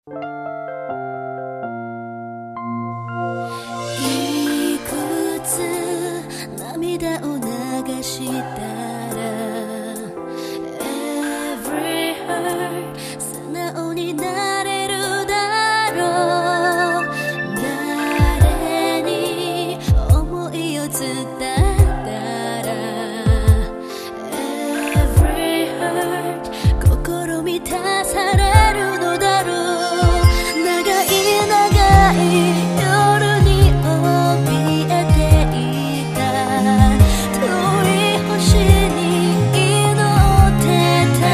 いくつ涙を流したら Every heart 素直になれるだろう。誰に思いを伝えたら Every heart 心満たされるのだろう。長い長い夜に怯えていた遠い星に祈ってた。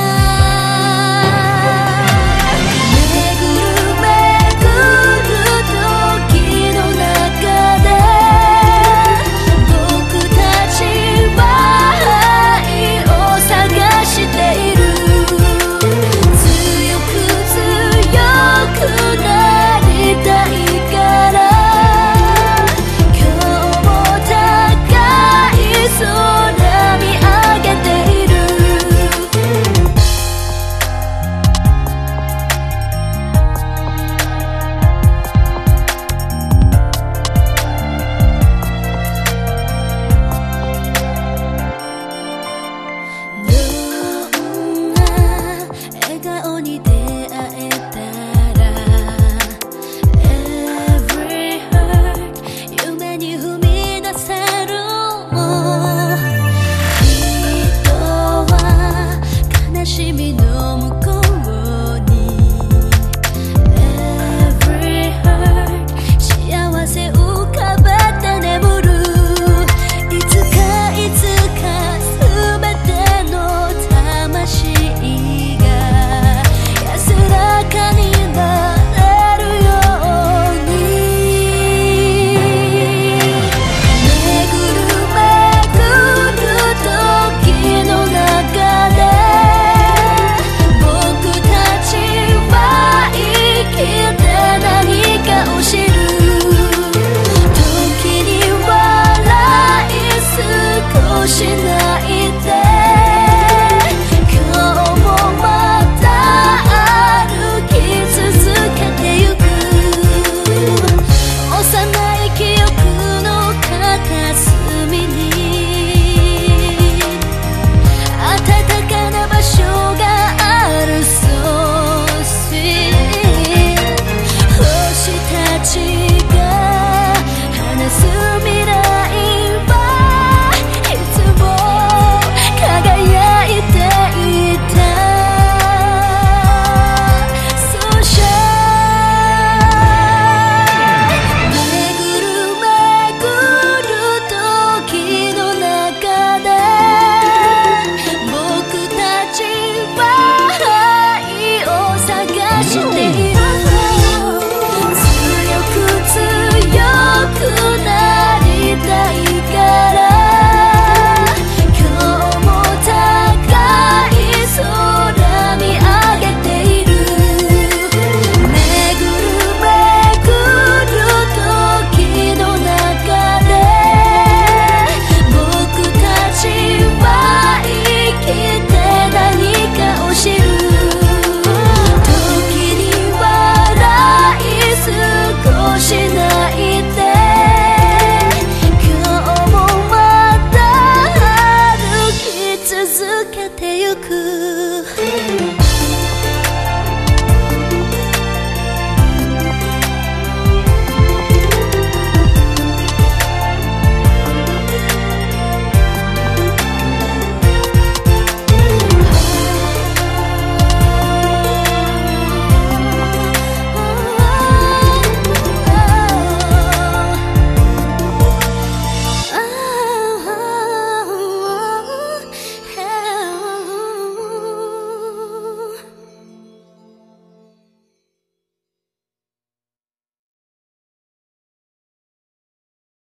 巡る巡る時の中で僕たちは愛を探している。強くなりたいから今日も高い空見上げている。どんな笑顔に出会えたら Every heart 夢に踏み出せるも人は悲しみの向こうに Every heart 幸せ浮かべて眠る。いつかいつか全ての魂が安らかになれるように。巡る巡る時の中で僕たちは生きて何かを知る。時に笑い少し泣いて今日もまた歩き続けてゆく。幼い記憶の片隅に暖かな場所がある。そうし星たちが話す未来はいつも輝いていた。So shine 巡る巡る時の中で僕たちは愛を探している。